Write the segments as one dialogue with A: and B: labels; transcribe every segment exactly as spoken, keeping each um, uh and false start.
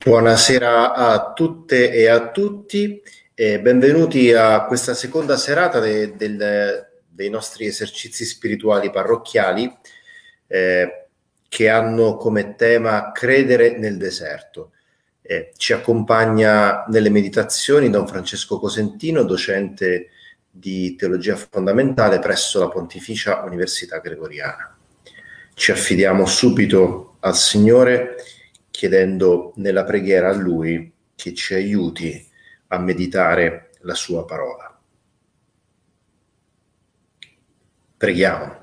A: Buonasera a tutte e a tutti e benvenuti a questa seconda serata de- del- dei nostri esercizi spirituali parrocchiali eh, che hanno come tema credere nel deserto. Eh, ci accompagna nelle meditazioni Don Francesco Cosentino, docente di teologia fondamentale presso la Pontificia Università Gregoriana. Ci affidiamo subito al Signore chiedendo nella preghiera a Lui che ci aiuti a meditare la Sua parola. Preghiamo.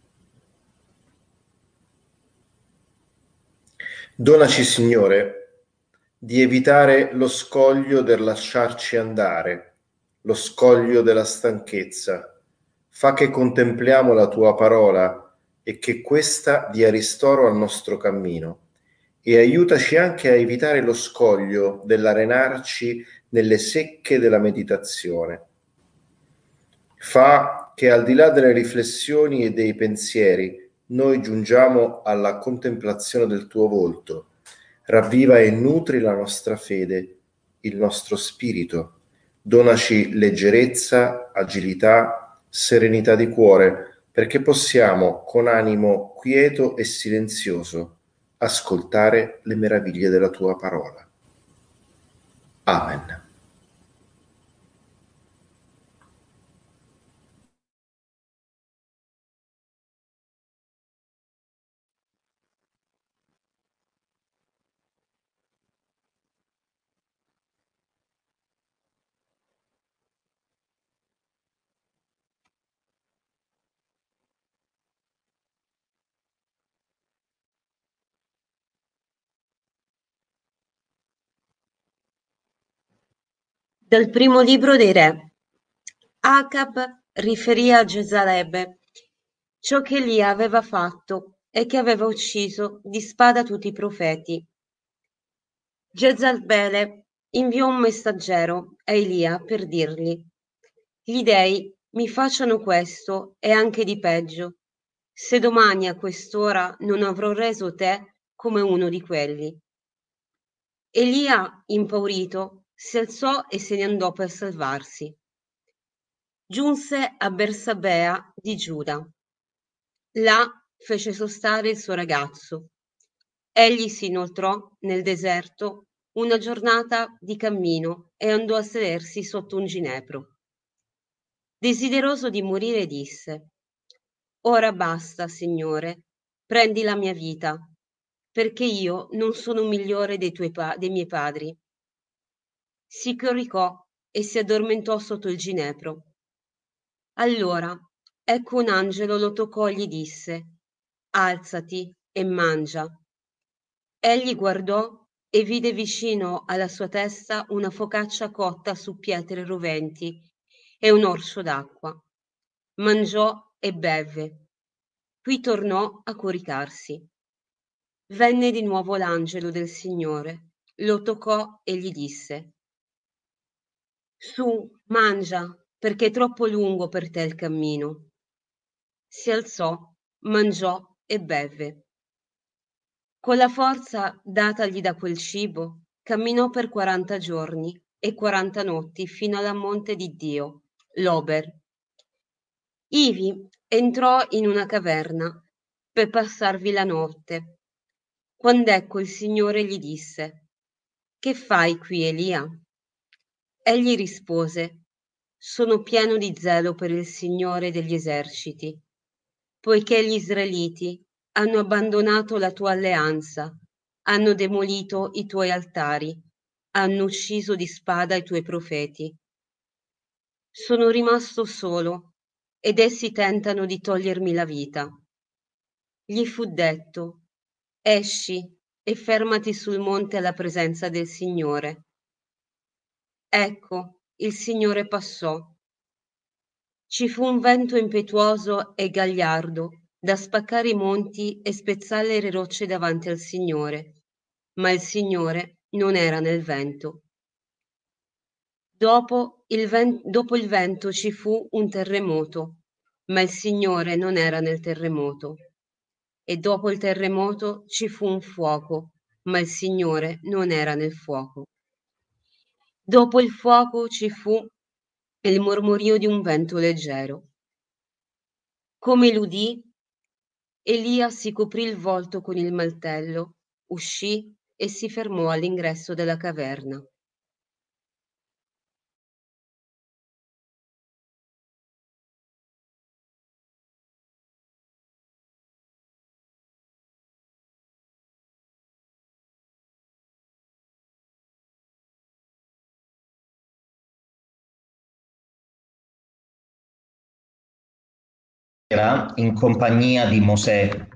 A: Donaci, Signore, di evitare lo scoglio del lasciarci andare, lo scoglio della stanchezza. Fa che contempliamo la Tua parola e che questa dia ristoro al nostro cammino. E aiutaci anche a evitare lo scoglio dell'arenarci nelle secche della meditazione. Fa che al di là delle riflessioni e dei pensieri noi giungiamo alla contemplazione del tuo volto. Ravviva e nutri la nostra fede, il nostro spirito. Donaci leggerezza, agilità, serenità di cuore, perché possiamo, con animo quieto e silenzioso, ascoltare le meraviglie della tua parola. Amen.
B: Dal primo libro dei re. Acab riferì a Gesalebe ciò che Elia aveva fatto e che aveva ucciso di spada tutti i profeti. Jezabele inviò un messaggero a Elia per dirgli: Gli dei mi facciano questo e anche di peggio, se domani a quest'ora non avrò reso te come uno di quelli. Elia, impaurito, si alzò e se ne andò per salvarsi. Giunse a Bersabea di Giuda. Là fece sostare il suo ragazzo. Egli si inoltrò nel deserto una giornata di cammino e andò a sedersi sotto un ginepro. Desideroso di morire disse: Ora basta, Signore, prendi la mia vita, perché io non sono migliore dei, tuoi pa- dei miei padri. Si coricò e si addormentò sotto il ginepro. Allora ecco un angelo lo toccò e gli disse: Alzati e mangia. Egli guardò e vide vicino alla sua testa una focaccia cotta su pietre roventi e un orso d'acqua. Mangiò e bevve. Qui tornò a coricarsi. Venne di nuovo l'angelo del Signore, lo toccò e gli disse: Su, mangia, perché è troppo lungo per te il cammino. Si alzò, mangiò e bevve. Con la forza datagli da quel cibo, camminò per quaranta giorni e quaranta notti fino alla monte di Dio, l'Ober. Ivi entrò in una caverna per passarvi la notte. Quand'ecco il Signore gli disse: Che fai qui, Elia? Egli rispose: Sono pieno di zelo per il Signore degli eserciti, poiché gli israeliti hanno abbandonato la tua alleanza, hanno demolito i tuoi altari, hanno ucciso di spada i tuoi profeti. Sono rimasto solo ed essi tentano di togliermi la vita. Gli fu detto: Esci e fermati sul monte alla presenza del Signore. Ecco, il Signore passò. Ci fu un vento impetuoso e gagliardo da spaccare i monti e spezzare le rocce davanti al Signore, ma il Signore non era nel vento. Dopo il, ven- dopo il vento ci fu un terremoto, ma il Signore non era nel terremoto. E dopo il terremoto ci fu un fuoco, ma il Signore non era nel fuoco. Dopo il fuoco ci fu il mormorio di un vento leggero. Come l'udì, Elia si coprì il volto con il mantello, uscì e si fermò all'ingresso della caverna.
C: Era in compagnia di Mosè.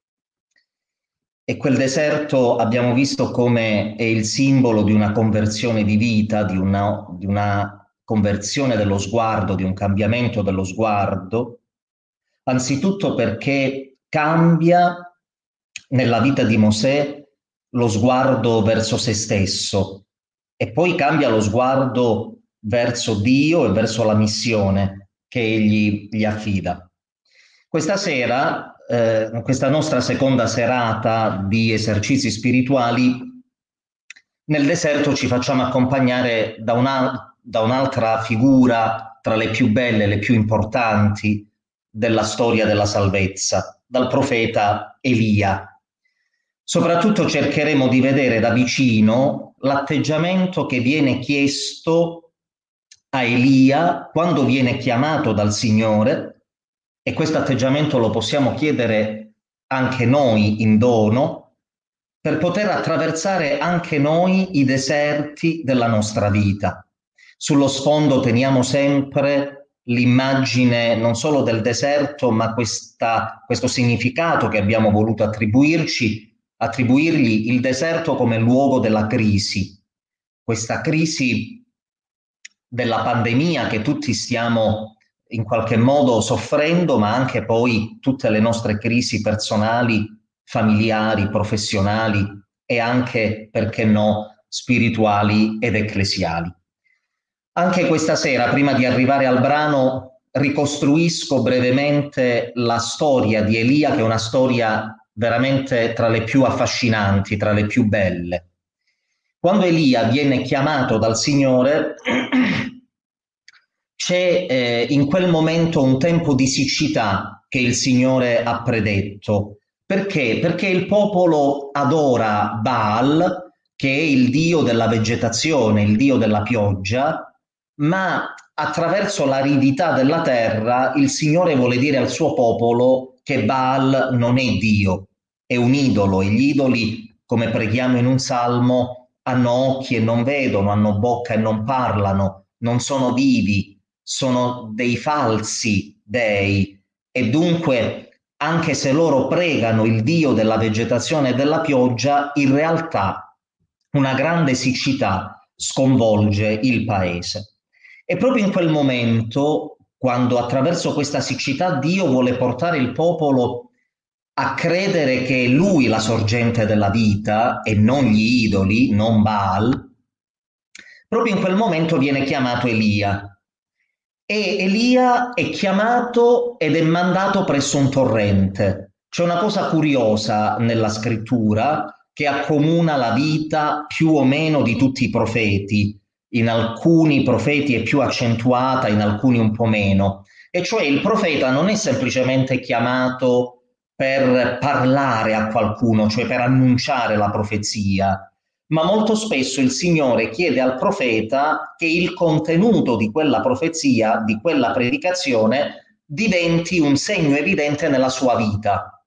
C: E quel deserto abbiamo visto come è il simbolo di una conversione di vita, di una, di una conversione dello sguardo, di un cambiamento dello sguardo, anzitutto perché cambia nella vita di Mosè lo sguardo verso se stesso e poi cambia lo sguardo verso Dio e verso la missione che egli gli affida. Questa sera, eh, questa nostra seconda serata di esercizi spirituali, nel deserto ci facciamo accompagnare da, una, da un'altra figura tra le più belle, le più importanti della storia della salvezza, dal profeta Elia. Soprattutto cercheremo di vedere da vicino l'atteggiamento che viene chiesto a Elia quando viene chiamato dal Signore, e questo atteggiamento lo possiamo chiedere anche noi in dono, per poter attraversare anche noi i deserti della nostra vita. Sullo sfondo teniamo sempre l'immagine non solo del deserto, ma questa, questo significato che abbiamo voluto attribuirci, attribuirgli il deserto come luogo della crisi, questa crisi della pandemia che tutti stiamo in qualche modo soffrendo, ma anche poi tutte le nostre crisi personali, familiari, professionali e anche, perché no, spirituali ed ecclesiali. Anche questa sera, prima di arrivare al brano, ricostruisco brevemente la storia di Elia, che è una storia veramente tra le più affascinanti, tra le più belle. Quando Elia viene chiamato dal Signore, c'è eh, in quel momento un tempo di siccità che il Signore ha predetto. Perché? Perché il popolo adora Baal, che è il dio della vegetazione, il dio della pioggia, ma attraverso l'aridità della terra il Signore vuole dire al suo popolo che Baal non è Dio, è un idolo, e gli idoli, come preghiamo in un salmo, hanno occhi e non vedono, hanno bocca e non parlano, non sono vivi, sono dei falsi dei, e dunque anche se loro pregano il Dio della vegetazione e della pioggia, in realtà una grande siccità sconvolge il paese. E proprio in quel momento, quando attraverso questa siccità Dio vuole portare il popolo a credere che è Lui la sorgente della vita e non gli idoli, non Baal, proprio in quel momento viene chiamato Elia. E Elia è chiamato ed è mandato presso un torrente. C'è una cosa curiosa nella scrittura che accomuna la vita più o meno di tutti i profeti. In alcuni profeti è più accentuata, in alcuni un po' meno. E cioè il profeta non è semplicemente chiamato per parlare a qualcuno, cioè per annunciare la profezia, ma molto spesso il Signore chiede al profeta che il contenuto di quella profezia, di quella predicazione, diventi un segno evidente nella sua vita.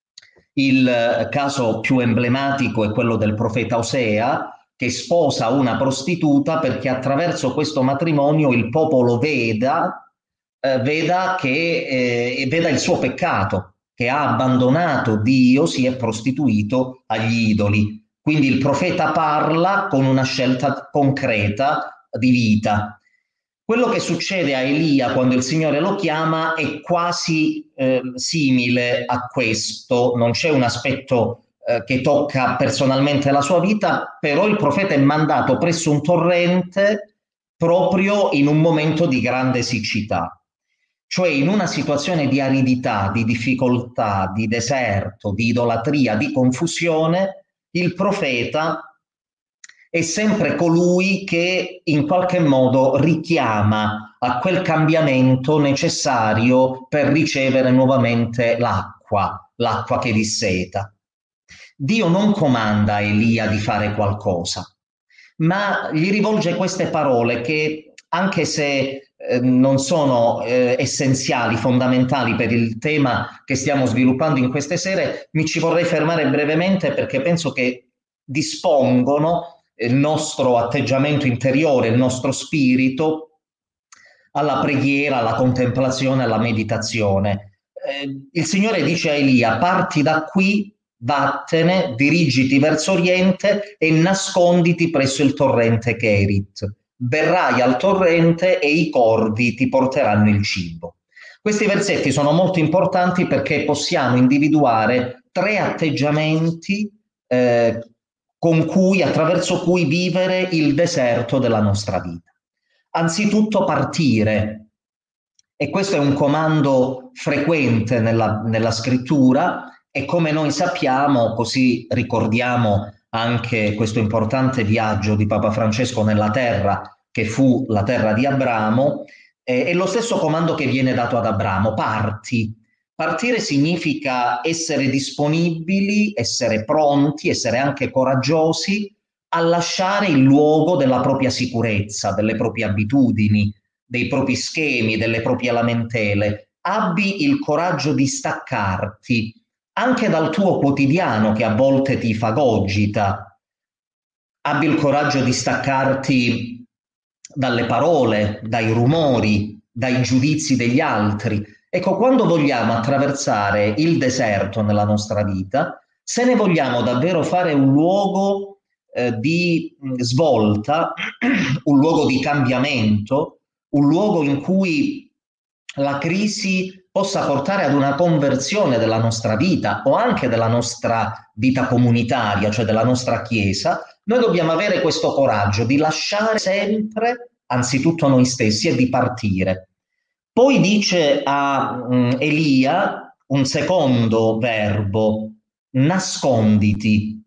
C: Il caso più emblematico è quello del profeta Osea, che sposa una prostituta perché attraverso questo matrimonio il popolo veda, eh, veda, che, eh, veda il suo peccato, che ha abbandonato Dio, si è prostituito agli idoli. Quindi il profeta parla con una scelta concreta di vita. Quello che succede a Elia quando il Signore lo chiama è quasi eh, simile a questo, non c'è un aspetto eh, che tocca personalmente la sua vita, però il profeta è mandato presso un torrente proprio in un momento di grande siccità, cioè in una situazione di aridità, di difficoltà, di deserto, di idolatria, di confusione. il profeta è sempre colui che in qualche modo richiama a quel cambiamento necessario per ricevere nuovamente l'acqua, l'acqua che disseta. Dio non comanda a Elia di fare qualcosa, ma gli rivolge queste parole che, anche se eh, non sono eh, essenziali, fondamentali per il tema che stiamo sviluppando in queste sere, mi ci vorrei fermare brevemente perché penso che dispongono il nostro atteggiamento interiore, il nostro spirito alla preghiera, alla contemplazione, alla meditazione. Eh, il Signore dice a Elia: parti da qui, vattene, dirigiti verso oriente e nasconditi presso il torrente Cherit. Verrai al torrente e i corvi ti porteranno il cibo. Questi versetti sono molto importanti perché possiamo individuare tre atteggiamenti eh, con cui, attraverso cui vivere il deserto della nostra vita. Anzitutto partire, e questo è un comando frequente nella, nella scrittura, e come noi sappiamo, così ricordiamo anche questo importante viaggio di Papa Francesco nella terra, che fu la terra di Abramo, eh, è lo stesso comando che viene dato ad Abramo: parti. Partire significa essere disponibili, essere pronti, essere anche coraggiosi a lasciare il luogo della propria sicurezza, delle proprie abitudini, dei propri schemi, delle proprie lamentele. Abbi il coraggio di staccarti anche dal tuo quotidiano che a volte ti fagogita. Abbi il coraggio di staccarti dalle parole, dai rumori, dai giudizi degli altri. Ecco, quando vogliamo attraversare il deserto nella nostra vita, se ne vogliamo davvero fare un luogo eh, di svolta, un luogo di cambiamento, un luogo in cui la crisi possa portare ad una conversione della nostra vita o anche della nostra vita comunitaria, cioè della nostra Chiesa, noi dobbiamo avere questo coraggio di lasciare sempre anzitutto noi stessi e di partire. Poi dice a um, Elia un secondo verbo: nasconditi.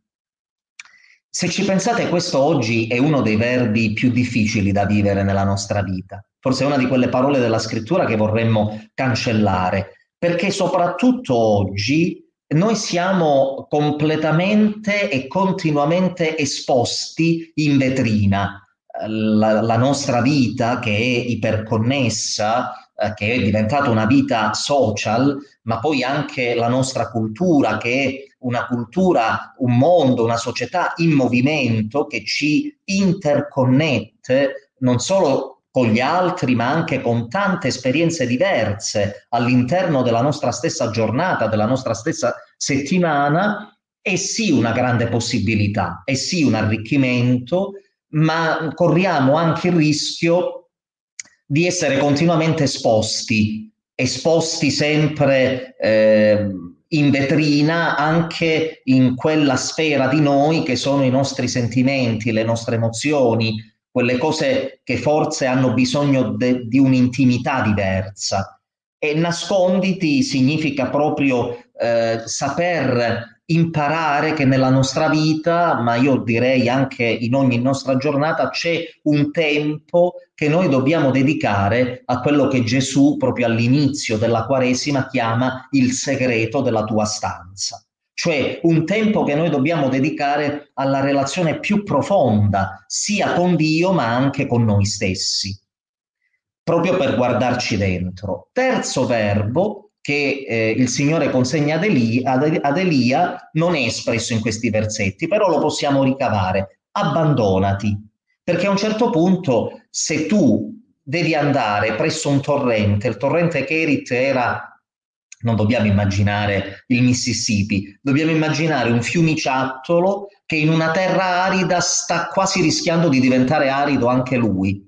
C: Se ci pensate, questo oggi è uno dei verbi più difficili da vivere nella nostra vita. Forse è una di quelle parole della scrittura che vorremmo cancellare, perché soprattutto oggi noi siamo completamente e continuamente esposti in vetrina. La, la nostra vita, che è iperconnessa, eh, che è diventata una vita social, ma poi anche la nostra cultura, che è una cultura, un mondo, una società in movimento che ci interconnette non solo con gli altri, ma anche con tante esperienze diverse all'interno della nostra stessa giornata, della nostra stessa settimana, è sì una grande possibilità, è sì un arricchimento, ma corriamo anche il rischio di essere continuamente esposti, esposti sempre eh, in vetrina, anche in quella sfera di noi che sono i nostri sentimenti, le nostre emozioni, quelle cose che forse hanno bisogno di un'intimità diversa. E nasconditi significa proprio eh, saper imparare che nella nostra vita, ma io direi anche in ogni nostra giornata, c'è un tempo che noi dobbiamo dedicare a quello che Gesù proprio all'inizio della Quaresima chiama il segreto della tua stanza. Cioè un tempo che noi dobbiamo dedicare alla relazione più profonda, sia con Dio ma anche con noi stessi, proprio per guardarci dentro. Terzo verbo che eh, il Signore consegna ad Elia, ad, ad Elia non è espresso in questi versetti, però lo possiamo ricavare: abbandonati, perché a un certo punto, se tu devi andare presso un torrente, il torrente Cherit era, non dobbiamo immaginare il Mississippi, dobbiamo immaginare un fiumiciattolo che in una terra arida sta quasi rischiando di diventare arido anche lui.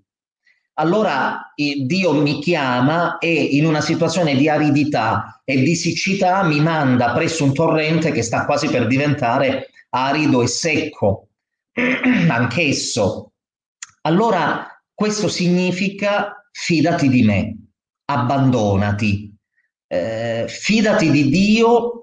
C: Allora Dio mi chiama e in una situazione di aridità e di siccità mi manda presso un torrente che sta quasi per diventare arido e secco, anch'esso. Allora questo significa: fidati di me, abbandonati, eh, fidati di Dio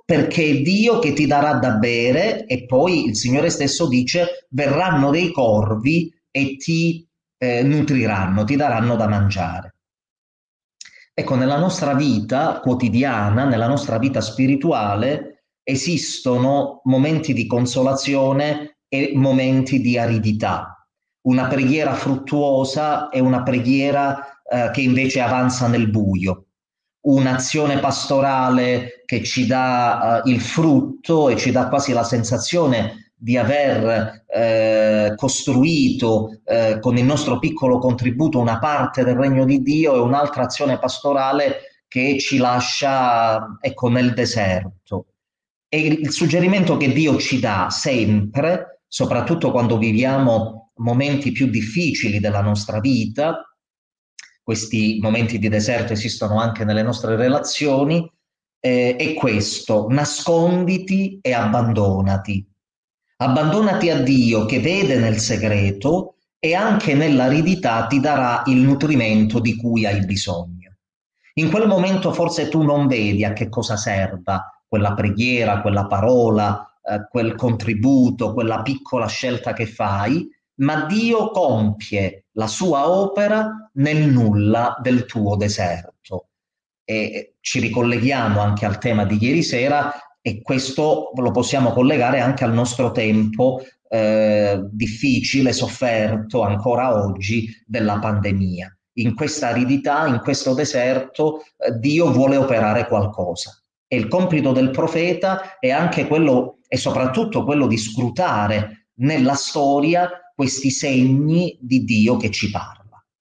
C: perché è Dio che ti darà da bere, e poi il Signore stesso dice verranno dei corvi e ti eh, nutriranno, ti daranno da mangiare. Ecco, nella nostra vita quotidiana, nella nostra vita spirituale, esistono momenti di consolazione e momenti di aridità. Una preghiera fruttuosa e una preghiera eh, che invece avanza nel buio. Un'azione pastorale che ci dà eh, il frutto e ci dà quasi la sensazione di aver eh, costruito eh, con il nostro piccolo contributo una parte del regno di Dio, e un'altra azione pastorale che ci lascia, ecco, nel deserto. E il suggerimento che Dio ci dà sempre, soprattutto quando viviamo momenti più difficili della nostra vita, questi momenti di deserto esistono anche nelle nostre relazioni, eh, è questo: nasconditi e abbandonati. Abbandonati a Dio che vede nel segreto e anche nell'aridità ti darà il nutrimento di cui hai bisogno. In quel momento forse tu non vedi a che cosa serva quella preghiera, quella parola, eh, quel contributo, quella piccola scelta che fai, ma Dio compie la sua opera nel nulla del tuo deserto. E ci ricolleghiamo anche al tema di ieri sera, e questo lo possiamo collegare anche al nostro tempo eh, difficile, sofferto ancora oggi della pandemia. In questa aridità, in questo deserto, eh, Dio vuole operare qualcosa. E il compito del profeta è anche quello, e soprattutto quello di scrutare nella storia questi segni di Dio che ci parla.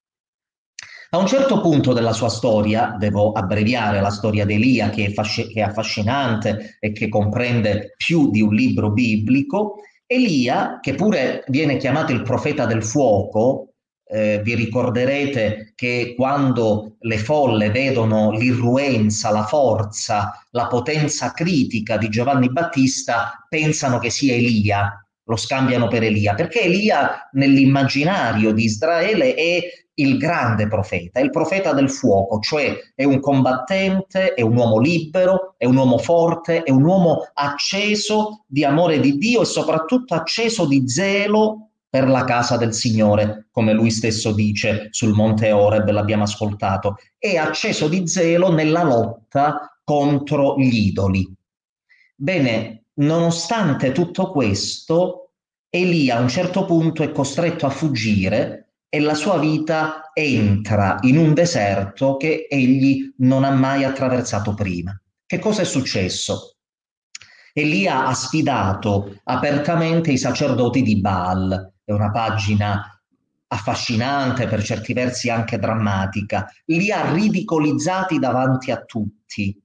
C: A un certo punto della sua storia, devo abbreviare la storia di Elia, che è, fasc- che è affascinante e che comprende più di un libro biblico, Elia, che pure viene chiamato il profeta del fuoco, eh, vi ricorderete che quando le folle vedono l'irruenza, la forza, la potenza critica di Giovanni Battista, pensano che sia Elia, lo scambiano per Elia, perché Elia nell'immaginario di Israele è il grande profeta, è il profeta del fuoco, cioè è un combattente, è un uomo libero, è un uomo forte, è un uomo acceso di amore di Dio e soprattutto acceso di zelo per la casa del Signore, come lui stesso dice sul monte Oreb, l'abbiamo ascoltato, è acceso di zelo nella lotta contro gli idoli. Bene, nonostante tutto questo, Elia a un certo punto è costretto a fuggire e la sua vita entra in un deserto che egli non ha mai attraversato prima. Che cosa è successo? Elia ha sfidato apertamente i sacerdoti di Baal. È una pagina affascinante, per certi versi anche drammatica. Li ha ridicolizzati davanti a tutti.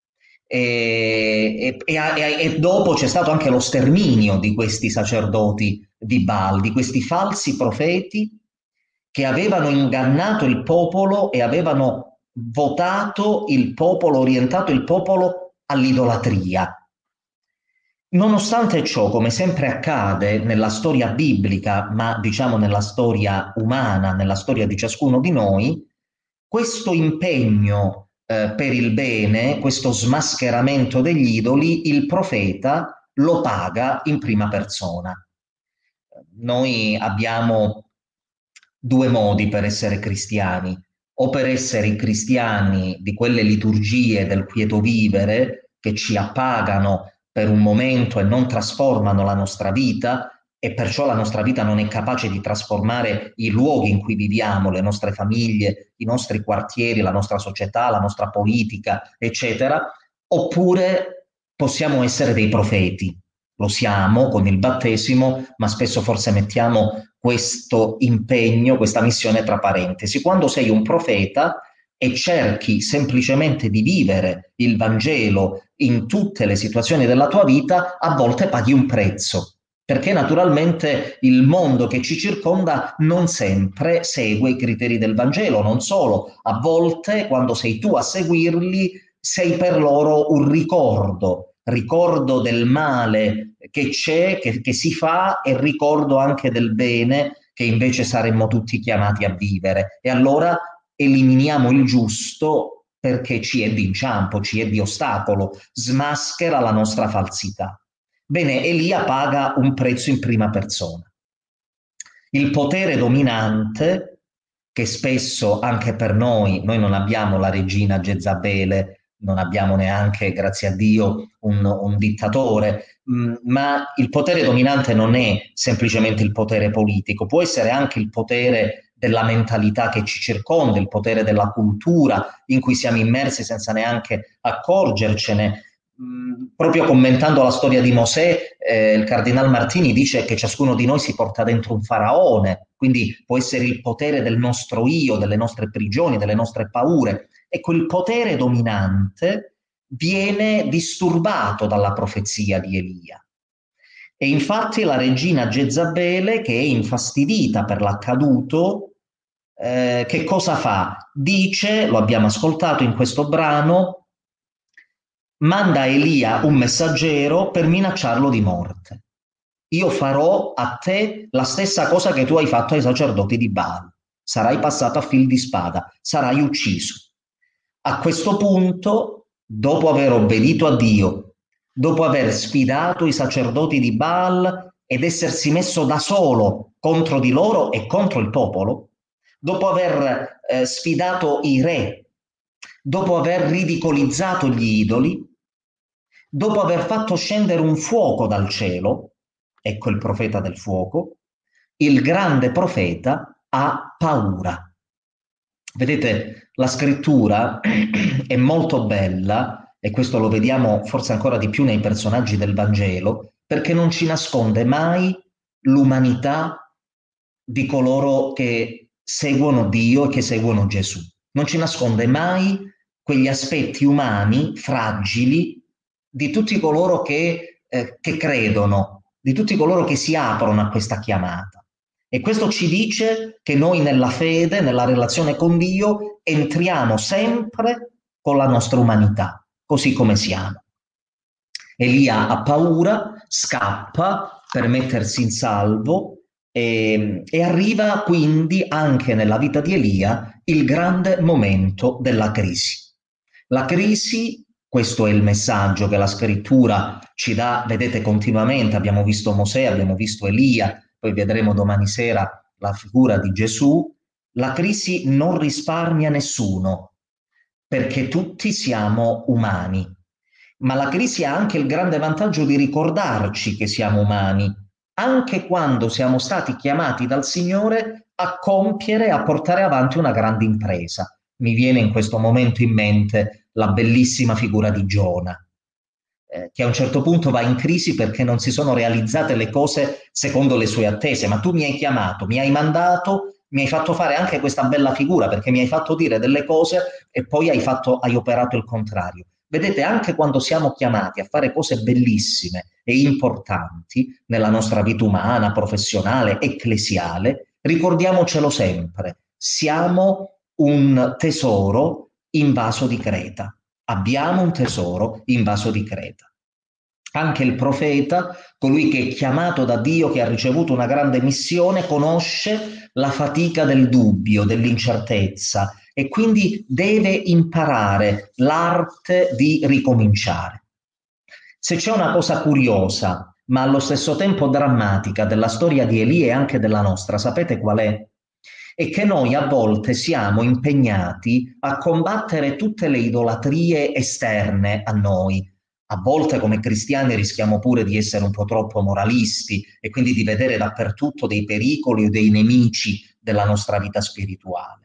C: E, e, e, e dopo c'è stato anche lo sterminio di questi sacerdoti di Baal, di questi falsi profeti che avevano ingannato il popolo e avevano votato il popolo, orientato il popolo all'idolatria. Nonostante ciò, come sempre accade nella storia biblica, ma diciamo nella storia umana, nella storia di ciascuno di noi, questo impegno eh, per il bene, questo smascheramento degli idoli, il profeta lo paga in prima persona. Noi abbiamo due modi per essere cristiani: o per essere i cristiani di quelle liturgie del quieto vivere che ci appagano per un momento e non trasformano la nostra vita, e perciò la nostra vita non è capace di trasformare i luoghi in cui viviamo, le nostre famiglie, i nostri quartieri, la nostra società, la nostra politica, eccetera. Oppure possiamo essere dei profeti. Lo siamo con il battesimo, ma spesso forse mettiamo questo impegno, questa missione tra parentesi. Quando sei un profeta e cerchi semplicemente di vivere il Vangelo in tutte le situazioni della tua vita, a volte paghi un prezzo, perché naturalmente il mondo che ci circonda non sempre segue i criteri del Vangelo. Non solo, a volte quando sei tu a seguirli sei per loro un ricordo, ricordo del male che c'è, che, che si fa, e ricordo anche del bene che invece saremmo tutti chiamati a vivere. E allora eliminiamo il giusto perché ci è di inciampo, ci è di ostacolo, smaschera la nostra falsità. Bene, Elia paga un prezzo in prima persona. Il potere dominante, che spesso anche per noi, noi non abbiamo la regina Jezabele, non abbiamo neanche, grazie a Dio, un, un dittatore, mh, ma il potere dominante non è semplicemente il potere politico, può essere anche il potere della mentalità che ci circonda, il potere della cultura in cui siamo immersi senza neanche accorgercene. Mh, proprio commentando la storia di Mosè, eh, il Cardinal Martini dice che ciascuno di noi si porta dentro un faraone, quindi può essere il potere del nostro io, delle nostre prigioni, delle nostre paure. Ecco, il potere dominante viene disturbato dalla profezia di Elia. E infatti la regina Jezabele, che è infastidita per l'accaduto, eh, che cosa fa? Dice, lo abbiamo ascoltato in questo brano, manda a Elia un messaggero per minacciarlo di morte. Io farò a te la stessa cosa che tu hai fatto ai sacerdoti di Baal. Sarai passato a fil di spada, sarai ucciso. A questo punto, dopo aver obbedito a Dio, dopo aver sfidato i sacerdoti di Baal ed essersi messo da solo contro di loro e contro il popolo, dopo aver eh, sfidato i re, dopo aver ridicolizzato gli idoli, dopo aver fatto scendere un fuoco dal cielo, ecco il profeta del fuoco, il grande profeta ha paura. Vedete, la scrittura è molto bella, e questo lo vediamo forse ancora di più nei personaggi del Vangelo, perché non ci nasconde mai l'umanità di coloro che seguono Dio e che seguono Gesù. Non ci nasconde mai quegli aspetti umani, fragili, di tutti coloro che, eh, che credono, di tutti coloro che si aprono a questa chiamata. E questo ci dice che noi nella fede, nella relazione con Dio, entriamo sempre con la nostra umanità, così come siamo. Elia ha paura, scappa per mettersi in salvo e, e arriva quindi anche nella vita di Elia il grande momento della crisi. La crisi, questo è il messaggio che la scrittura ci dà, vedete, continuamente. Abbiamo visto Mosè, abbiamo visto Elia, poi vedremo domani sera la figura di Gesù. La crisi non risparmia nessuno, perché tutti siamo umani. Ma la crisi ha anche il grande vantaggio di ricordarci che siamo umani, anche quando siamo stati chiamati dal Signore a compiere, a portare avanti una grande impresa. Mi viene in questo momento in mente la bellissima figura di Giona, eh, che a un certo punto va in crisi perché non si sono realizzate le cose secondo le sue attese. Ma tu mi hai chiamato, mi hai mandato, mi hai fatto fare anche questa bella figura, perché mi hai fatto dire delle cose e poi hai, fatto, hai operato il contrario. Vedete, anche quando siamo chiamati a fare cose bellissime e importanti nella nostra vita umana, professionale, ecclesiale, ricordiamocelo sempre, siamo un tesoro in vaso di Creta. Abbiamo un tesoro in vaso di Creta. Anche il profeta, colui che è chiamato da Dio, che ha ricevuto una grande missione, conosce la fatica del dubbio, dell'incertezza, e quindi deve imparare l'arte di ricominciare. Se c'è una cosa curiosa, ma allo stesso tempo drammatica, della storia di Elia e anche della nostra, sapete qual è? È che noi a volte siamo impegnati a combattere tutte le idolatrie esterne a noi. A volte come cristiani rischiamo pure di essere un po' troppo moralisti e quindi di vedere dappertutto dei pericoli o dei nemici della nostra vita spirituale.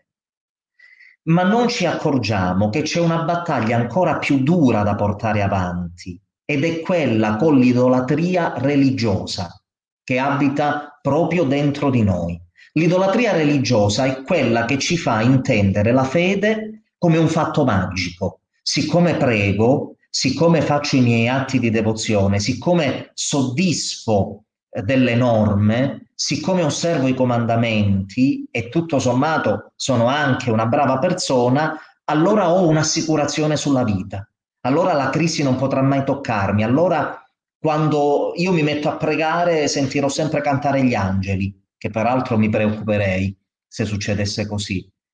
C: Ma non ci accorgiamo che c'è una battaglia ancora più dura da portare avanti, ed è quella con l'idolatria religiosa che abita proprio dentro di noi. L'idolatria religiosa è quella che ci fa intendere la fede come un fatto magico. Siccome prego, siccome faccio i miei atti di devozione, siccome soddisfo delle norme, siccome osservo i comandamenti e tutto sommato sono anche una brava persona, allora ho un'assicurazione sulla vita. Allora la crisi non potrà mai toccarmi. Allora quando io mi metto a pregare sentirò sempre cantare gli angeli, che peraltro mi preoccuperei se succedesse così.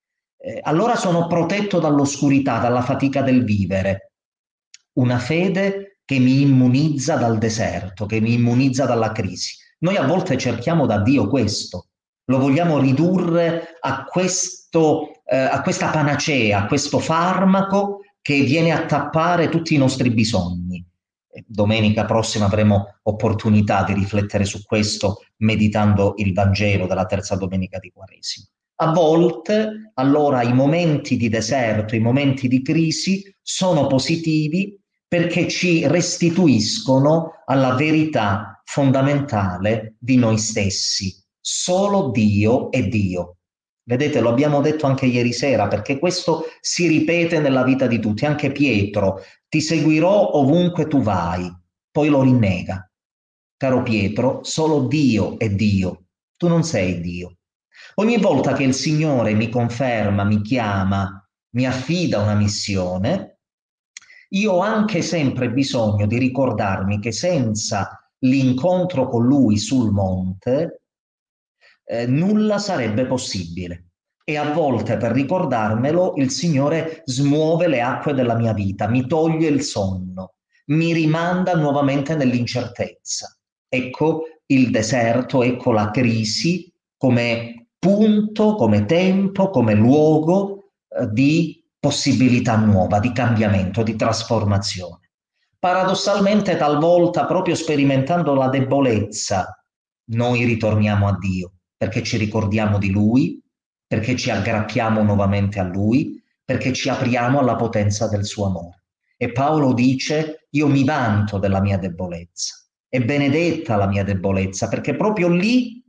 C: eh, allora sono protetto dall'oscurità, dalla fatica del vivere. Una fede che mi immunizza dal deserto, che mi immunizza dalla crisi. Noi a volte cerchiamo da Dio questo, lo vogliamo ridurre a, questo, eh, a questa panacea, a questo farmaco che viene a tappare tutti i nostri bisogni. Domenica prossima avremo opportunità di riflettere su questo meditando il Vangelo della terza domenica di Quaresima. A volte, allora, i momenti di deserto, i momenti di crisi sono positivi perché ci restituiscono alla verità fondamentale di noi stessi. Solo Dio è Dio. Vedete, lo abbiamo detto anche ieri sera, perché questo si ripete nella vita di tutti. Anche Pietro: ti seguirò ovunque tu vai, poi lo rinnega. Caro Pietro, solo Dio è Dio, tu non sei Dio. Ogni volta che il Signore mi conferma, mi chiama, mi affida una missione, io ho anche sempre bisogno di ricordarmi che senza l'incontro con Lui sul monte, eh, nulla sarebbe possibile. E a volte, per ricordarmelo, il Signore smuove le acque della mia vita, mi toglie il sonno, mi rimanda nuovamente nell'incertezza. Ecco il deserto, ecco la crisi come punto, come tempo, come luogo eh, di possibilità nuova, di cambiamento, di trasformazione. Paradossalmente, talvolta, proprio sperimentando la debolezza, noi ritorniamo a Dio, perché ci ricordiamo di Lui, perché ci aggrappiamo nuovamente a Lui, perché ci apriamo alla potenza del suo amore. E Paolo dice: io mi vanto della mia debolezza, è benedetta la mia debolezza, perché proprio lì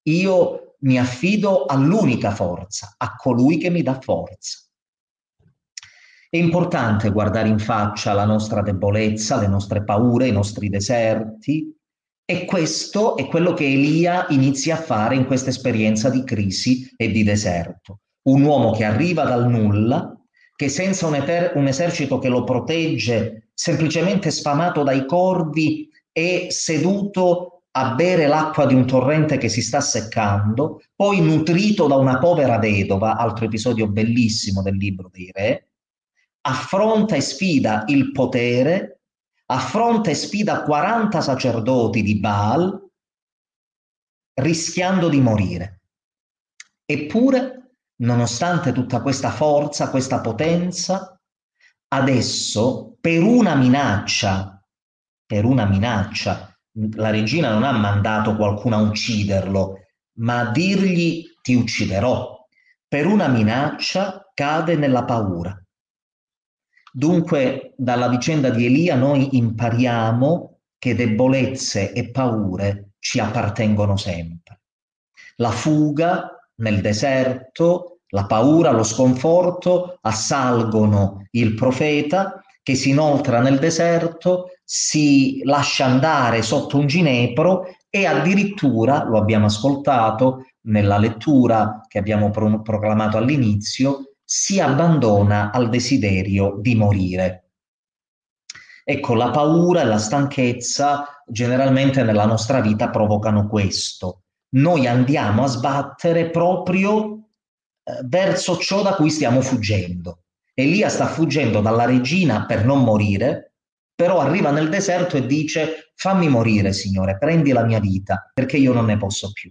C: io mi affido all'unica forza, a colui che mi dà forza. È importante guardare in faccia la nostra debolezza, le nostre paure, i nostri deserti, e questo è quello che Elia inizia a fare in questa esperienza di crisi e di deserto. Un uomo che arriva dal nulla, che senza un, eter- un esercito che lo protegge, semplicemente sfamato dai corvi, è seduto a bere l'acqua di un torrente che si sta seccando, poi nutrito da una povera vedova, altro episodio bellissimo del libro dei Re, affronta e sfida il potere, affronta e sfida quaranta sacerdoti di Baal, rischiando di morire. Eppure, nonostante tutta questa forza, questa potenza, adesso, per una minaccia, per una minaccia, la regina non ha mandato qualcuno a ucciderlo, ma a dirgli: ti ucciderò. Per una minaccia cade nella paura. Dunque, dalla vicenda di Elia noi impariamo che debolezze e paure ci appartengono sempre. La fuga nel deserto, la paura, lo sconforto assalgono il profeta, che si inoltra nel deserto, si lascia andare sotto un ginepro e addirittura, lo abbiamo ascoltato nella lettura che abbiamo pro- proclamato all'inizio, si abbandona al desiderio di morire. Ecco, la paura e la stanchezza generalmente nella nostra vita provocano questo. Noi andiamo a sbattere proprio eh, verso ciò da cui stiamo fuggendo. Elia sta fuggendo dalla regina per non morire, però arriva nel deserto e dice: fammi morire, Signore, prendi la mia vita, perché io non ne posso più.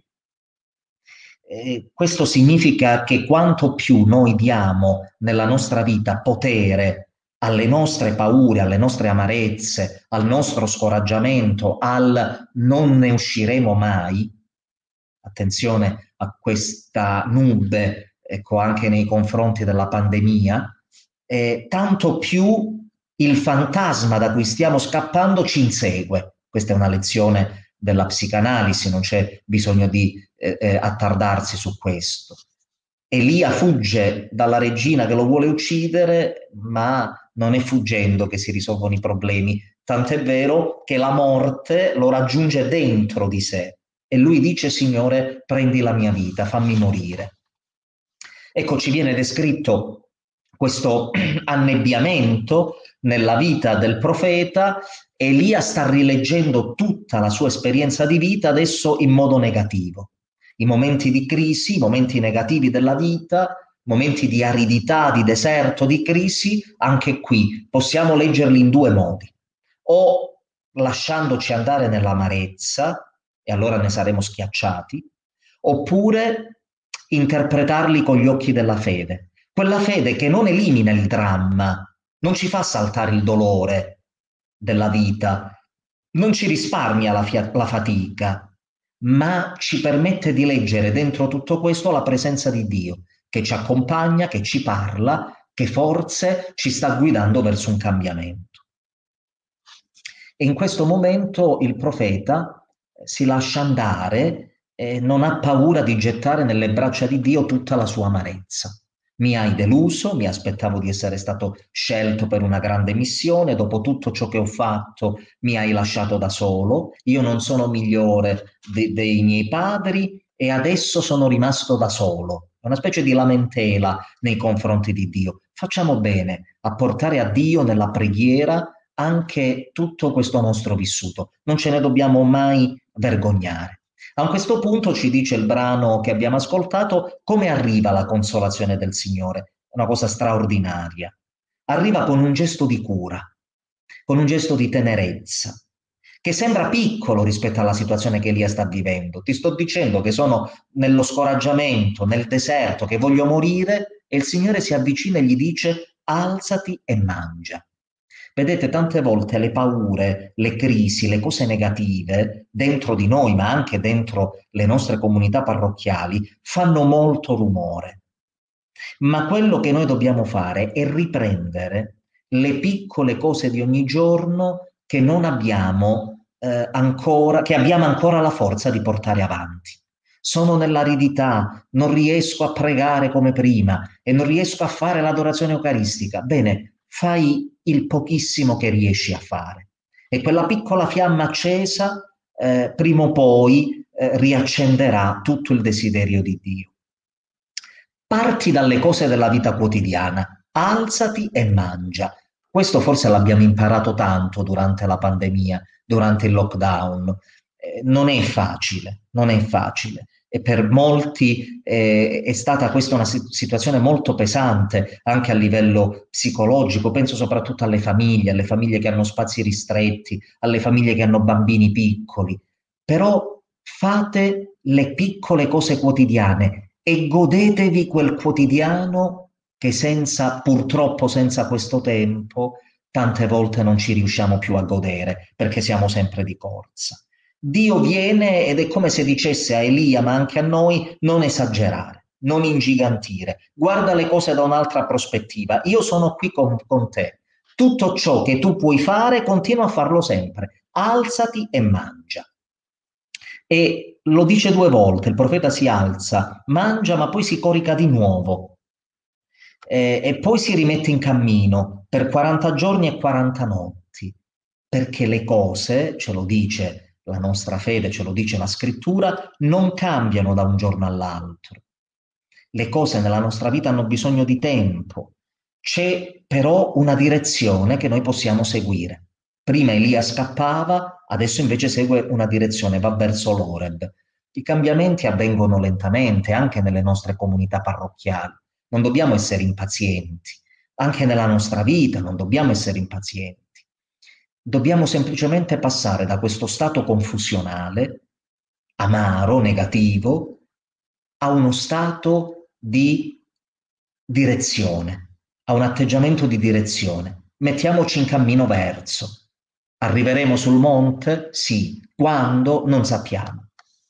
C: Eh, questo significa che quanto più noi diamo nella nostra vita potere alle nostre paure, alle nostre amarezze, al nostro scoraggiamento, al non ne usciremo mai, attenzione a questa nube, ecco, anche nei confronti della pandemia, eh, tanto più il fantasma da cui stiamo scappando ci insegue. Questa è una lezione della psicanalisi, non c'è bisogno di eh, eh, attardarsi su questo. Elia fugge dalla regina che lo vuole uccidere, ma non è fuggendo che si risolvono i problemi, tant'è vero che la morte lo raggiunge dentro di sé e lui dice: Signore, prendi la mia vita, fammi morire. Ecco, ci viene descritto questo annebbiamento nella vita del profeta. Elia sta rileggendo tutta la sua esperienza di vita adesso in modo negativo. I momenti di crisi, i momenti negativi della vita momenti di aridità, di deserto, di crisi, anche qui possiamo leggerli in due modi. O lasciandoci andare nell'amarezza, e allora ne saremo schiacciati, oppure interpretarli con gli occhi della fede. Quella fede che non elimina il dramma, non ci fa saltare il dolore della vita, non ci risparmia la, la fatica, ma ci permette di leggere dentro tutto questo la presenza di Dio, che ci accompagna, che ci parla, che forse ci sta guidando verso un cambiamento. E in questo momento il profeta si lascia andare e non ha paura di gettare nelle braccia di Dio tutta la sua amarezza. Mi hai deluso, mi aspettavo di essere stato scelto per una grande missione, dopo tutto ciò che ho fatto mi hai lasciato da solo, io non sono migliore de- dei miei padri e adesso sono rimasto da solo. È una specie di lamentela nei confronti di Dio. Facciamo bene a portare a Dio nella preghiera anche tutto questo nostro vissuto. Non ce ne dobbiamo mai vergognare. A questo punto ci dice il brano che abbiamo ascoltato come arriva la consolazione del Signore. Una cosa straordinaria. Arriva con un gesto di cura, con un gesto di tenerezza, che sembra piccolo rispetto alla situazione che Elia sta vivendo. Ti sto dicendo che sono nello scoraggiamento, nel deserto, che voglio morire, e il Signore si avvicina e gli dice: alzati e mangia. Vedete, tante volte le paure, le crisi, le cose negative dentro di noi, ma anche dentro le nostre comunità parrocchiali, fanno molto rumore. Ma quello che noi dobbiamo fare è riprendere le piccole cose di ogni giorno che non abbiamo eh, ancora, che abbiamo ancora la forza di portare avanti. Sono nell'aridità, non riesco a pregare come prima e non riesco a fare l'adorazione eucaristica. Bene, fai il pochissimo che riesci a fare. E quella piccola fiamma accesa, eh, prima o poi, eh, riaccenderà tutto il desiderio di Dio. Parti dalle cose della vita quotidiana, alzati e mangia. Questo forse l'abbiamo imparato tanto durante la pandemia, durante il lockdown. Eh, non è facile, non è facile. E per molti eh, è stata questa una situazione molto pesante anche a livello psicologico. Penso soprattutto alle famiglie, alle famiglie che hanno spazi ristretti, alle famiglie che hanno bambini piccoli. Però fate le piccole cose quotidiane e godetevi quel quotidiano che senza, purtroppo senza questo tempo, tante volte non ci riusciamo più a godere perché siamo sempre di corsa. Dio viene ed è come se dicesse a Elia, ma anche a noi, non esagerare, non ingigantire, guarda le cose da un'altra prospettiva, io sono qui con, con te, tutto ciò che tu puoi fare continua a farlo sempre, alzati e mangia. E lo dice due volte, il profeta si alza, mangia, ma poi si corica di nuovo eh, e poi si rimette in cammino per quaranta giorni e quaranta notti, perché le cose, ce lo dice la nostra fede, ce lo dice la scrittura, non cambiano da un giorno all'altro. Le cose nella nostra vita hanno bisogno di tempo, c'è però una direzione che noi possiamo seguire. Prima Elia scappava, adesso invece segue una direzione, va verso l'Oreb. I cambiamenti avvengono lentamente anche nelle nostre comunità parrocchiali. Non dobbiamo essere impazienti, anche nella nostra vita non dobbiamo essere impazienti. Dobbiamo semplicemente passare da questo stato confusionale, amaro, negativo, a uno stato di direzione, a un atteggiamento di direzione. Mettiamoci in cammino verso. Arriveremo sul monte? Sì. Quando? Non sappiamo.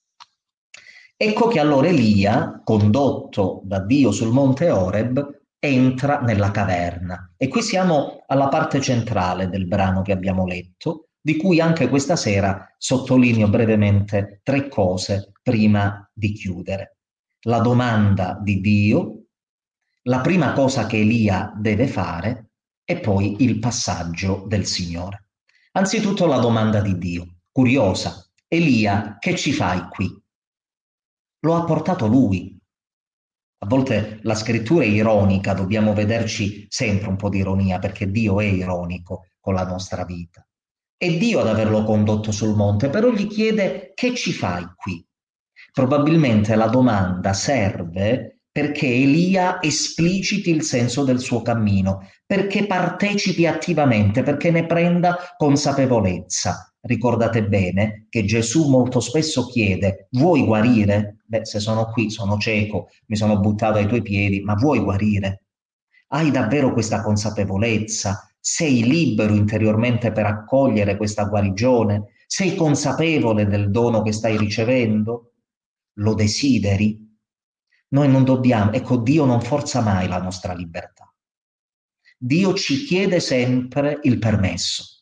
C: Ecco che allora Elia, condotto da Dio sul monte Oreb, entra nella caverna. E qui siamo alla parte centrale del brano che abbiamo letto, di cui anche questa sera sottolineo brevemente tre cose prima di chiudere. La domanda di Dio, la prima cosa che Elia deve fare e poi il passaggio del Signore. Anzitutto la domanda di Dio, curiosa. Elia, che ci fai qui? Lo ha portato lui. A volte la scrittura è ironica, dobbiamo vederci sempre un po' di ironia perché Dio è ironico con la nostra vita. È Dio ad averlo condotto sul monte, però gli chiede: che ci fai qui? Probabilmente la domanda serve perché Elia espliciti il senso del suo cammino, perché partecipi attivamente, perché ne prenda consapevolezza. Ricordate bene che Gesù molto spesso chiede: vuoi guarire? Beh, se sono qui, sono cieco, mi sono buttato ai tuoi piedi, ma vuoi guarire? Hai davvero questa consapevolezza? Sei libero interiormente per accogliere questa guarigione? Sei consapevole del dono che stai ricevendo? Lo desideri? Noi non dobbiamo, ecco, Dio non forza mai la nostra libertà. Dio ci chiede sempre il permesso.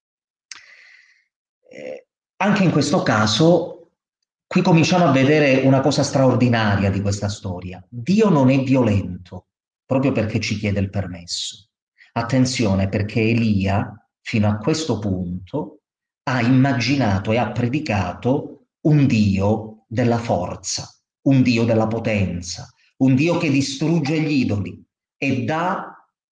C: Eh, anche in questo caso, qui cominciamo a vedere una cosa straordinaria di questa storia. Dio non è violento, proprio perché ci chiede il permesso. Attenzione, perché Elia, fino a questo punto, ha immaginato e ha predicato un Dio della forza, un Dio della potenza, un Dio che distrugge gli idoli e dà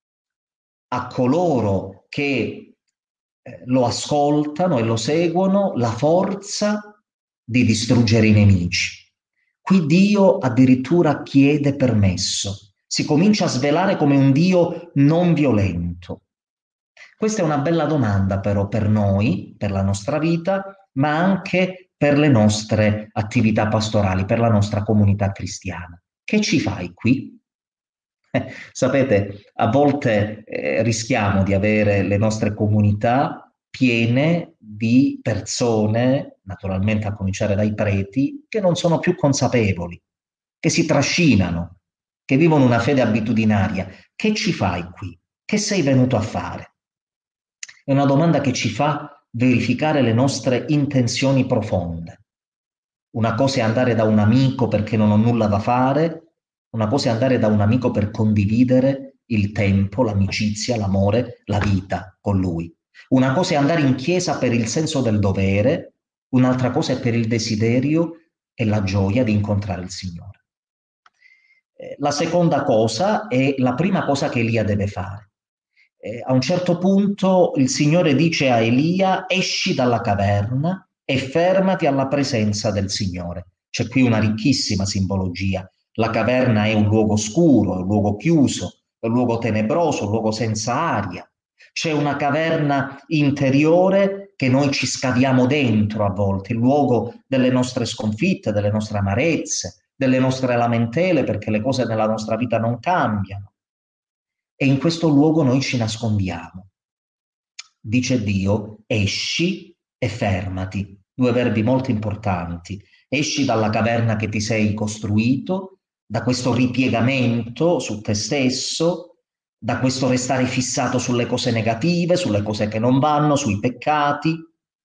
C: a coloro che eh, lo ascoltano e lo seguono la forza di distruggere i nemici. Qui Dio addirittura chiede permesso, si comincia a svelare come un Dio non violento. Questa è una bella domanda però per noi, per la nostra vita, ma anche per le nostre attività pastorali, per la nostra comunità cristiana. Che ci fai qui? Eh, sapete, a volte eh, rischiamo di avere le nostre comunità piene di persone, naturalmente a cominciare dai preti, che non sono più consapevoli, che si trascinano, che vivono una fede abitudinaria. Che ci fai qui? Che sei venuto a fare? È una domanda che ci fa verificare le nostre intenzioni profonde. Una cosa è andare da un amico perché non ho nulla da fare, una cosa è andare da un amico per condividere il tempo, l'amicizia, l'amore, la vita con lui. Una cosa è andare in chiesa per il senso del dovere, un'altra cosa è per il desiderio e la gioia di incontrare il Signore. Eh, la seconda cosa è la prima cosa che Elia deve fare. Eh, a un certo punto il Signore dice a Elia: esci dalla caverna e fermati alla presenza del Signore. C'è qui una ricchissima simbologia. La caverna è un luogo scuro, è un luogo chiuso, è un luogo tenebroso, un luogo senza aria. C'è una caverna interiore che noi ci scaviamo dentro a volte, il luogo delle nostre sconfitte, delle nostre amarezze, delle nostre lamentele, perché le cose nella nostra vita non cambiano. E in questo luogo noi ci nascondiamo. Dice Dio: esci e fermati. Due verbi molto importanti. Esci dalla caverna che ti sei costruito, da questo ripiegamento su te stesso, da questo restare fissato sulle cose negative, sulle cose che non vanno, sui peccati.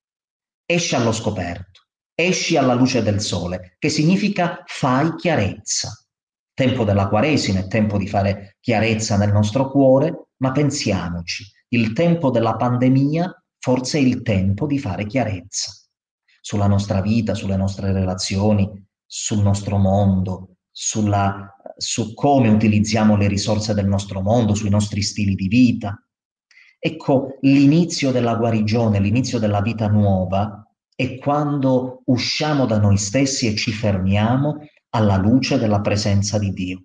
C: Esci allo scoperto, esci alla luce del sole, che significa fai chiarezza. Tempo della Quaresima è tempo di fare chiarezza nel nostro cuore, ma pensiamoci, il tempo della pandemia forse è il tempo di fare chiarezza sulla nostra vita, sulle nostre relazioni, sul nostro mondo, sulla, su come utilizziamo le risorse del nostro mondo, sui nostri stili di vita. Ecco, l'inizio della guarigione, l'inizio della vita nuova è quando usciamo da noi stessi e ci fermiamo alla luce della presenza di Dio.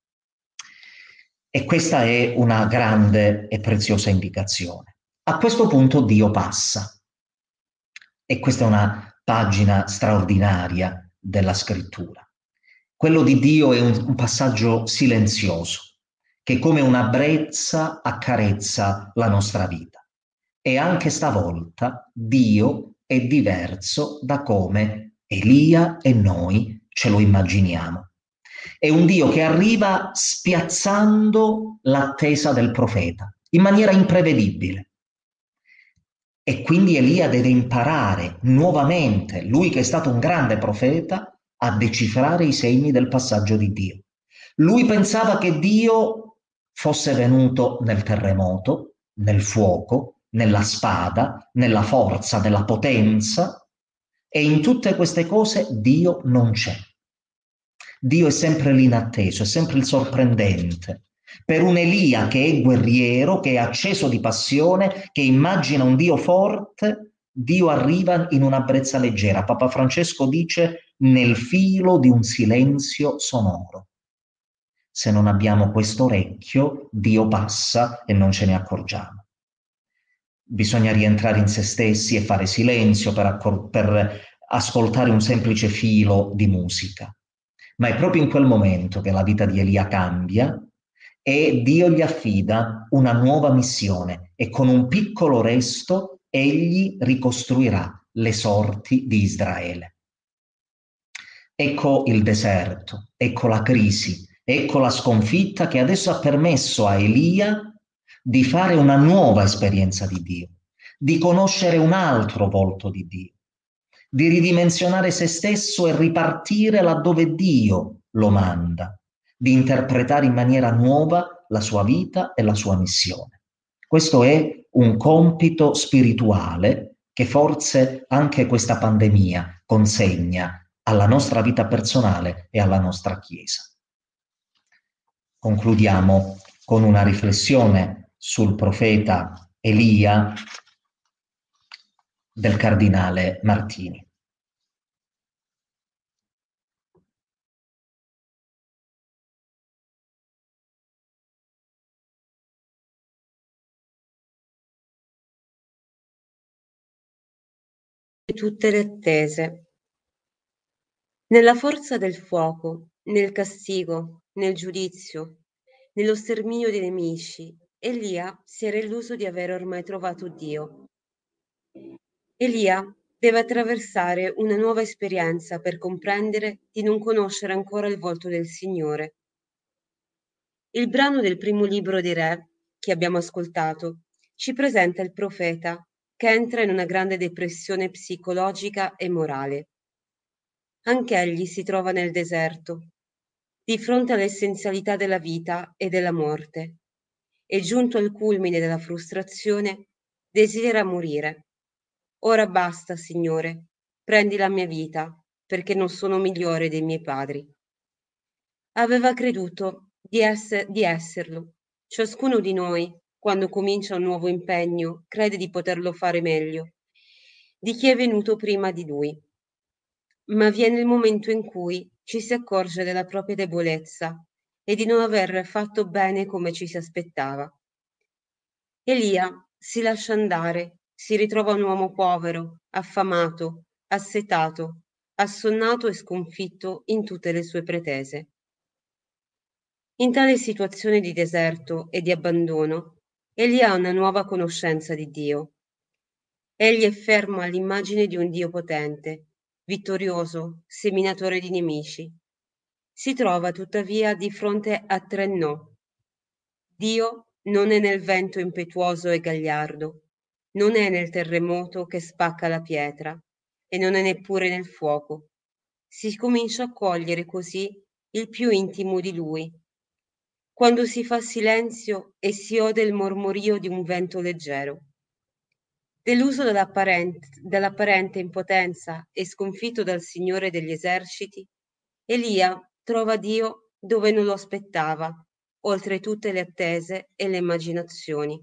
C: E questa è una grande e preziosa indicazione. A questo punto Dio passa. E questa è una pagina straordinaria della scrittura. Quello di Dio è un, un passaggio silenzioso, che come una brezza accarezza la nostra vita. E anche stavolta Dio è diverso da come Elia e noi ce lo immaginiamo. È un Dio che arriva spiazzando l'attesa del profeta in maniera imprevedibile. E quindi Elia deve imparare nuovamente, lui che è stato un grande profeta, a decifrare i segni del passaggio di Dio. Lui pensava che Dio fosse venuto nel terremoto, nel fuoco, nella spada, nella forza, nella potenza, e in tutte queste cose Dio non c'è. Dio è sempre l'inatteso, è sempre il sorprendente. Per un Elia che è guerriero, che è acceso di passione, che immagina un Dio forte, Dio arriva in una brezza leggera. Papa Francesco dice: nel filo di un silenzio sonoro. Se non abbiamo questo orecchio, Dio passa e non ce ne accorgiamo. Bisogna rientrare in se stessi e fare silenzio per, accor- per ascoltare un semplice filo di musica. Ma è proprio in quel momento che la vita di Elia cambia e Dio gli affida una nuova missione e con un piccolo resto egli ricostruirà le sorti di Israele. Ecco il deserto, ecco la crisi, ecco la sconfitta che adesso ha permesso a Elia di fare una nuova esperienza di Dio, di conoscere un altro volto di Dio, di ridimensionare se stesso e ripartire laddove Dio lo manda, di interpretare in maniera nuova la sua vita e la sua missione. Questo è un compito spirituale che forse anche questa pandemia consegna alla nostra vita personale e alla nostra Chiesa. Concludiamo con una riflessione sul profeta Elia del cardinale Martini.
B: Tutte le attese. Nella forza del fuoco, nel castigo, nel giudizio, nello sterminio dei nemici, Elia si era illuso di aver ormai trovato Dio. Elia deve attraversare una nuova esperienza per comprendere di non conoscere ancora il volto del Signore. Il brano del primo libro dei Re, che abbiamo ascoltato, ci presenta il profeta che entra in una grande depressione psicologica e morale. Anch'egli si trova nel deserto, di fronte all'essenzialità della vita e della morte, e giunto al culmine della frustrazione, desidera morire. Ora basta, Signore, prendi la mia vita, perché non sono migliore dei miei padri. Aveva creduto di, esse- di esserlo. Ciascuno di noi, quando comincia un nuovo impegno, crede di poterlo fare meglio di chi è venuto prima di lui. Ma viene il momento in cui ci si accorge della propria debolezza e di non aver fatto bene come ci si aspettava. Elia si lascia andare, si ritrova un uomo povero, affamato, assetato, assonnato e sconfitto in tutte le sue pretese. In tale situazione di deserto e di abbandono, Elia ha una nuova conoscenza di Dio. Egli è fermo all'immagine di un Dio potente, vittorioso, seminatore di nemici. Si trova tuttavia di fronte a tre no. Dio non è nel vento impetuoso e gagliardo, non è nel terremoto che spacca la pietra e non è neppure nel fuoco. Si comincia a cogliere così il più intimo di lui, quando si fa silenzio e si ode il mormorio di un vento leggero. Deluso dall'apparente, dall'apparente impotenza e sconfitto dal Signore degli eserciti, Elia trova Dio dove non lo aspettava, oltre tutte le attese e le immaginazioni.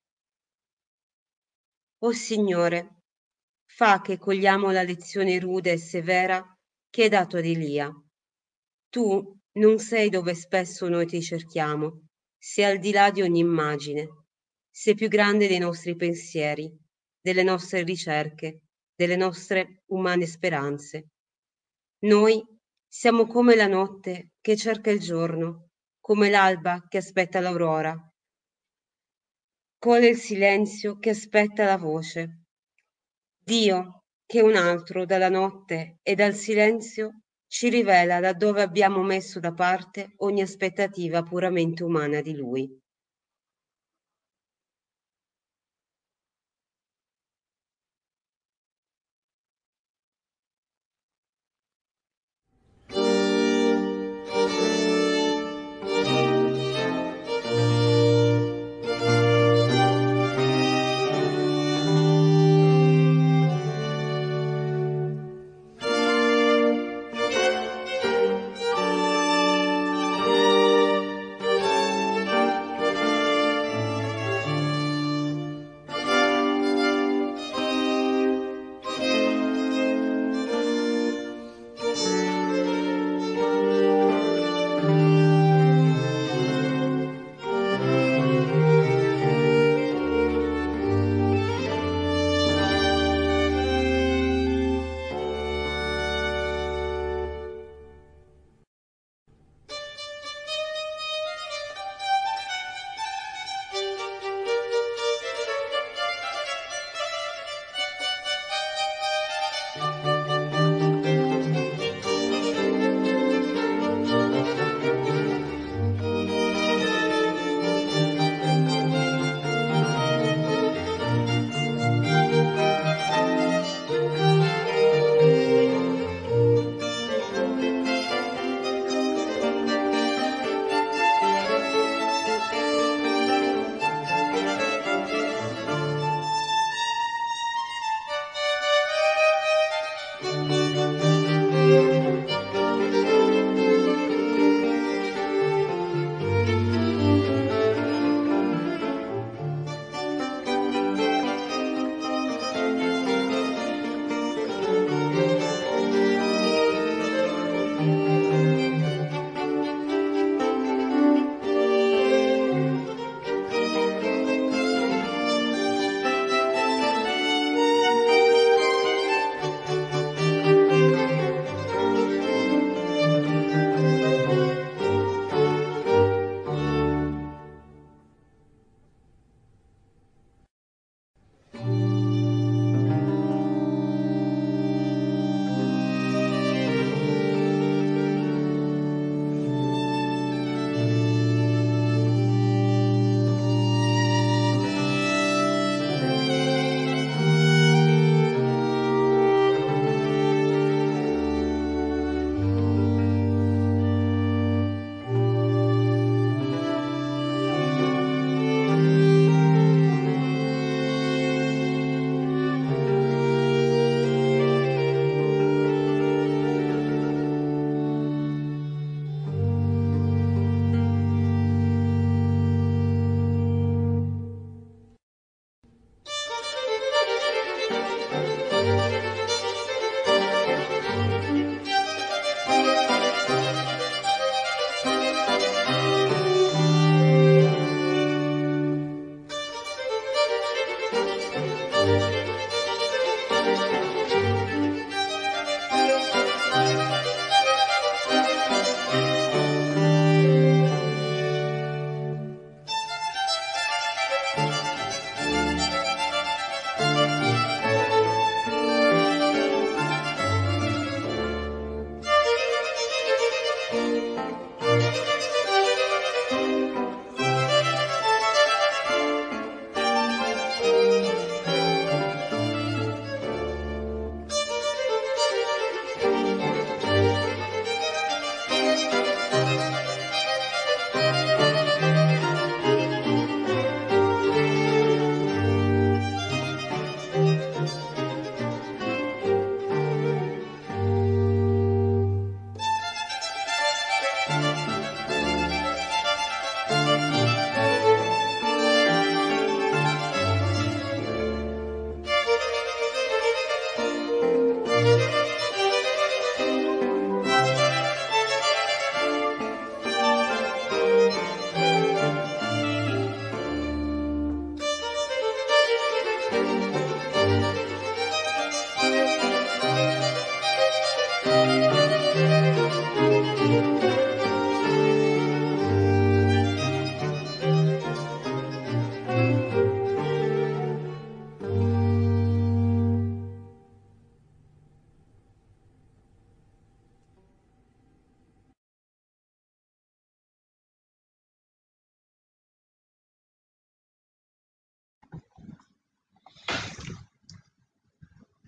B: O Signore, fa che cogliamo la lezione rude e severa che hai dato ad Elia. Tu non sei dove spesso noi ti cerchiamo, sei al di là di ogni immagine, sei più grande dei nostri pensieri, delle nostre ricerche, delle nostre umane speranze. Noi siamo come la notte che cerca il giorno, come l'alba che aspetta l'aurora, come il silenzio che aspetta la voce. Dio, che è un altro dalla notte e dal silenzio, ci rivela da dove abbiamo messo da parte ogni aspettativa puramente umana di Lui.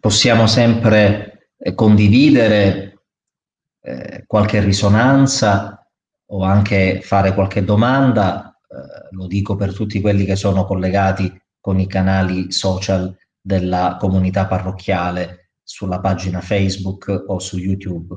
C: possiamo sempre eh, condividere eh, qualche risonanza o anche fare qualche domanda, eh, lo dico per tutti quelli che sono collegati con i canali social della comunità parrocchiale sulla pagina Facebook o su YouTube.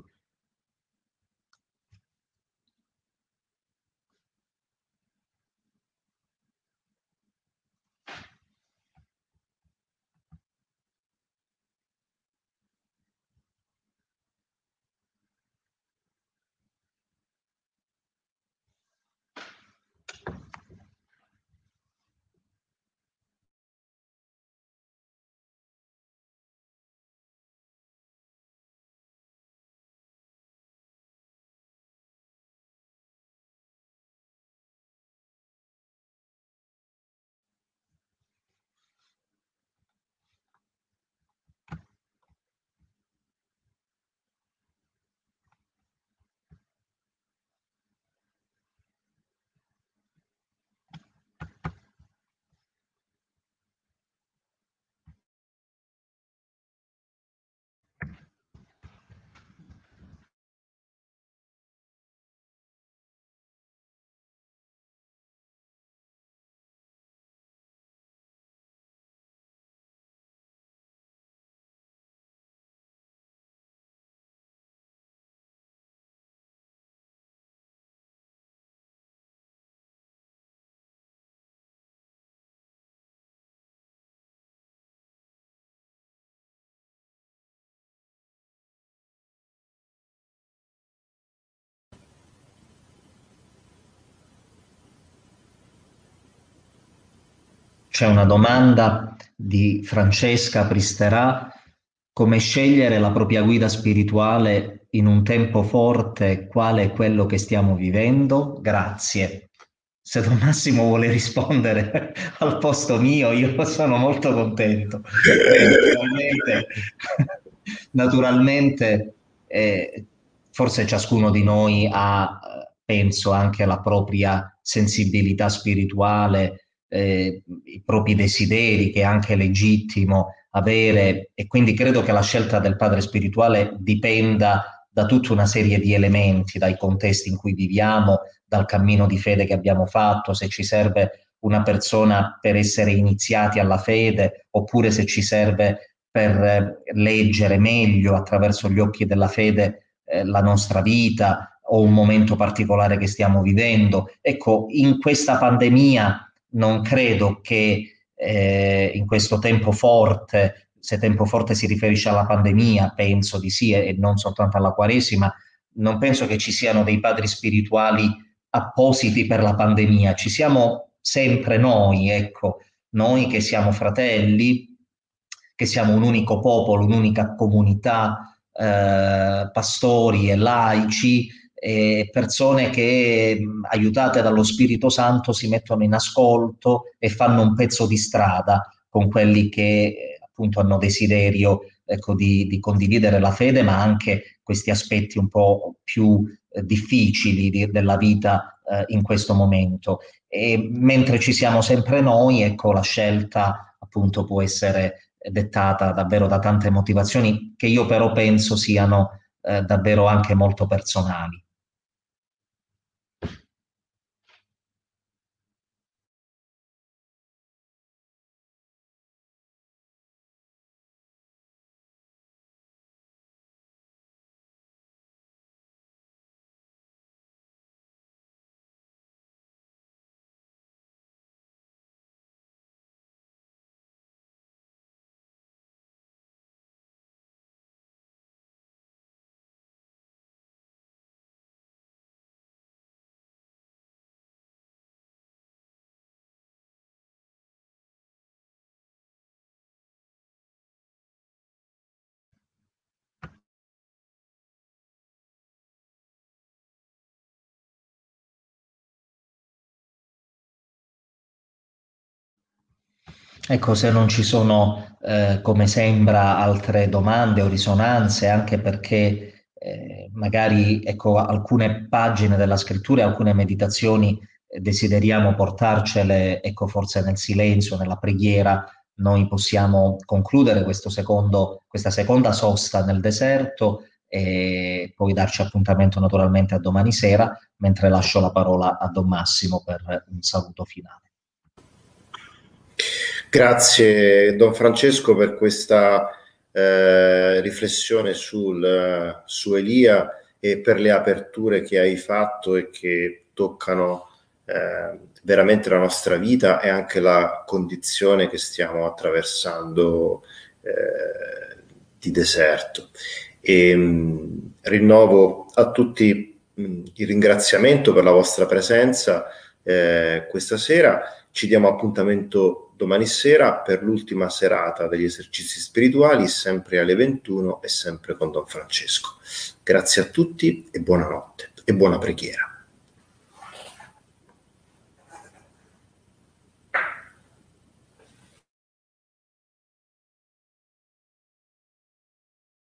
C: C'è una domanda di Francesca Pristerà: come scegliere la propria guida spirituale in un tempo forte quale è quello che stiamo vivendo? Grazie. Se Don Massimo vuole rispondere al posto mio, io sono molto contento. Beh, naturalmente, naturalmente eh, forse ciascuno di noi ha, eh, penso, anche la propria sensibilità spirituale, eh, i propri desideri, che è anche legittimo avere, e quindi credo che la scelta del padre spirituale dipenda da tutta una serie di elementi, dai contesti in cui viviamo, dal cammino di fede che abbiamo fatto, se ci serve una persona per essere iniziati alla fede, oppure se ci serve per eh, leggere meglio attraverso gli occhi della fede eh, la nostra vita o un momento particolare che stiamo vivendo. Ecco, in questa pandemia non credo che eh, in questo tempo forte, se tempo forte si riferisce alla pandemia, penso di sì, e non soltanto alla Quaresima, non penso che ci siano dei padri spirituali appositi per la pandemia, ci siamo sempre noi, ecco, noi che siamo fratelli, che siamo un unico popolo, un'unica comunità, eh, pastori e laici, e persone che, aiutate dallo Spirito Santo, si mettono in ascolto e fanno un pezzo di strada con quelli che eh, appunto hanno desiderio, ecco, di, di, condividere la fede, ma anche questi aspetti un po' più eh, difficili di, della vita eh, in questo momento. E mentre ci siamo sempre noi, ecco, la scelta appunto può essere dettata davvero da tante motivazioni che io però penso siano eh, davvero anche molto personali. Ecco, se non ci sono, eh, come sembra, altre domande o risonanze, anche perché eh, magari, ecco, alcune pagine della scrittura e alcune meditazioni eh, desideriamo portarcele, ecco, forse nel silenzio, nella preghiera, noi possiamo concludere questo secondo, questa seconda sosta nel deserto e poi darci appuntamento naturalmente a domani sera, mentre lascio la parola a Don Massimo per un saluto finale.
A: Grazie Don Francesco per questa eh, riflessione sul, su Elia e per le aperture che hai fatto e che toccano eh, veramente la nostra vita e anche la condizione che stiamo attraversando eh, di deserto. E, mh, rinnovo a tutti mh, il ringraziamento per la vostra presenza eh, questa sera. Ci diamo appuntamento domani sera per l'ultima serata degli esercizi spirituali, sempre alle ventuno e sempre con Don Francesco. Grazie a tutti e buonanotte e buona preghiera.